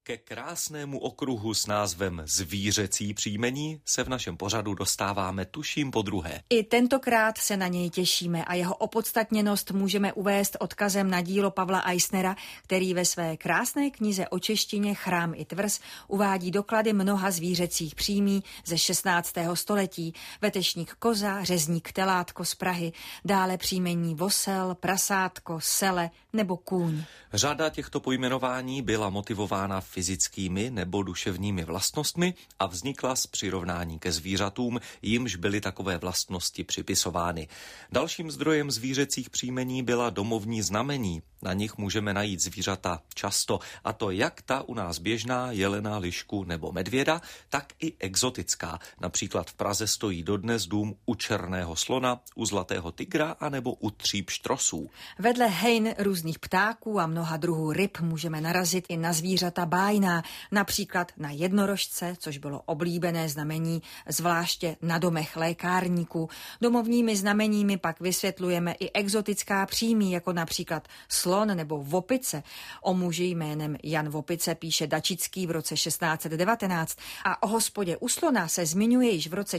Ke krásnému okruhu s názvem Zvířecí příjmení se v našem pořadu dostáváme tuším podruhé. I tentokrát se na něj těšíme a jeho opodstatněnost můžeme uvést odkazem na dílo Pavla Eisnera, který ve své krásné knize o češtině Chrám i tvrz uvádí doklady mnoha zvířecích příjmí ze 16. století. Vetešník koza, řezník telátko z Prahy, dále příjmení vosel, prasátko, sele nebo kůň. Řada těchto pojmenování byla motivována fyzickými nebo duševními vlastnostmi a vznikla z přirovnání ke zvířatům, jimž byly takové vlastnosti připisovány. Dalším zdrojem zvířecích příjmení byla domovní znamení. Na nich můžeme najít zvířata často, a to jak ta u nás běžná, jelena, lišku nebo medvěda, tak i exotická. Například v Praze stojí dodnes dům u černého slona, u zlatého tygra a nebo u 3 pštrosů. Vedle hejn různých ptáků a mnoha druhů ryb můžeme narazit i na zvířata bájná, například na jednorožce, což bylo oblíbené znamení, zvláště na domech lékárníků. Domovními znameními pak vysvětlujeme i exotická příjmí, jako například slon nebo vopice. O muži jménem Jan Vopice píše Dačický v roce 1619 a o hospodě u slona se zmiňuje již v roce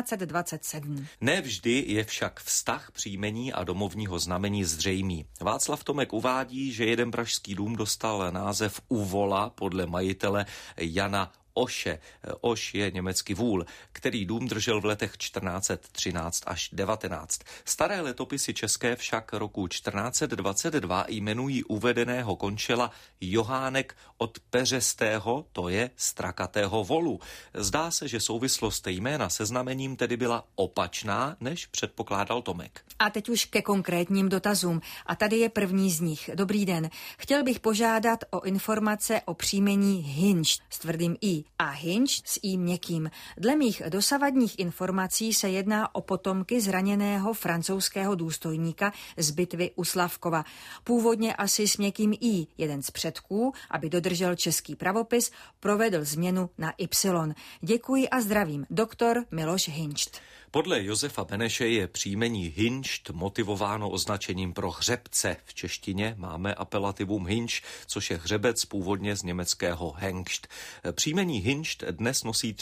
1427. Nevždy je však vztah příjmení a domovního znamení zřejmý. Václav Tomek uvádí, že jeden pražský dům dostal název Uvola podle majitele Jana Oše. Oš je německý vůl, který dům držel v letech 1413 až 19. Staré letopisy české však roku 1422 jmenují uvedeného končela Johánek od peřestého, to je strakatého volu. Zdá se, že souvislost jména se znamením tedy byla opačná, než předpokládal Tomek. A teď už ke konkrétním dotazům. A tady je první z nich. Dobrý den. Chtěl bych požádat o informace o příjmení Hinč s tvrdým I a Hinč s I měkkým. Dle mých dosavadních informací se jedná o potomky zraněného francouzského důstojníka z bitvy u Slavkova. Původně asi s měkkým I. Jeden z předků, aby dodržel český pravopis, provedl změnu na Y. Děkuji a zdravím. Doktor Miloš Hinšt. Podle Josefa Beneše je příjmení Hinšt motivováno označením pro hřebce. V češtině máme apelativum Hinš, což je hřebec původně z německého Hengst. Příjmení Hinšt dnes nosí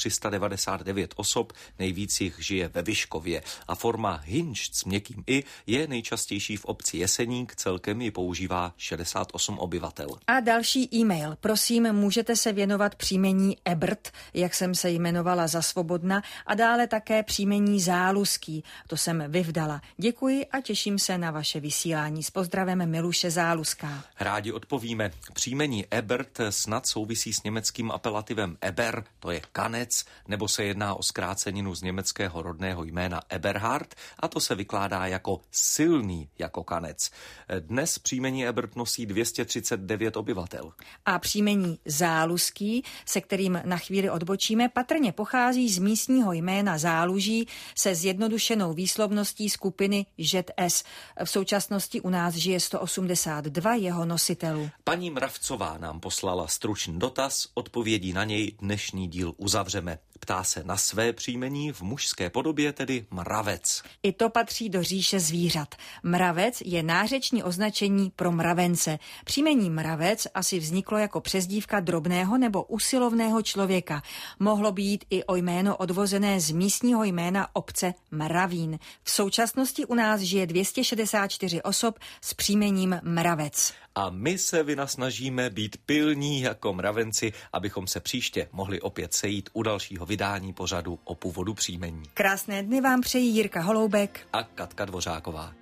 399 osob, nejvíc jich žije ve Vyškově. A forma Hinšt s měkkým I je nejčastější v obci Jeseník, celkem ji používá 68 obyvatel. A další e-mail. Prosím, můžete se věnovat příjmení Ebert, jak jsem se jmenovala za svobodna, a dále také příjmení Záluský. To jsem vyvdala. Děkuji a těším se na vaše vysílání. S pozdravem Miluše Záluská. Rádi odpovíme. Příjmení Ebert snad souvisí s německým apelativem Eber, to je kanec, nebo se jedná o zkráceninu z německého rodného jména Eberhard, a to se vykládá jako silný jako kanec. Dnes příjmení Ebert nosí 239 obyvatel. A příjmení Záluský, se kterým na chvíli odbočíme, patrně pochází z místního jména Záluží se zjednodušenou výslovností skupiny ŽS. V současnosti u nás žije 182 jeho nositelů. Paní Mravcová nám poslala stručný dotaz, odpovědí na něj dnešní díl uzavřeme. Ptá se na své příjmení v mužské podobě, tedy mravec. I to patří do říše zvířat. Mravec je nářeční označení pro mravence. Příjmení mravec asi vzniklo jako přezdívka drobného nebo usilovného člověka. Mohlo být i o jméno odvozené z místního jména obce Mravín. V současnosti u nás žije 264 osob s příjmením Mravec. A my se vynasnažíme být pilní jako mravenci, abychom se příště mohli opět sejít u dalšího vydání pořadu o původu příjmení. Krásné dny vám přejí Jirka Holoubek a Katka Dvořáková.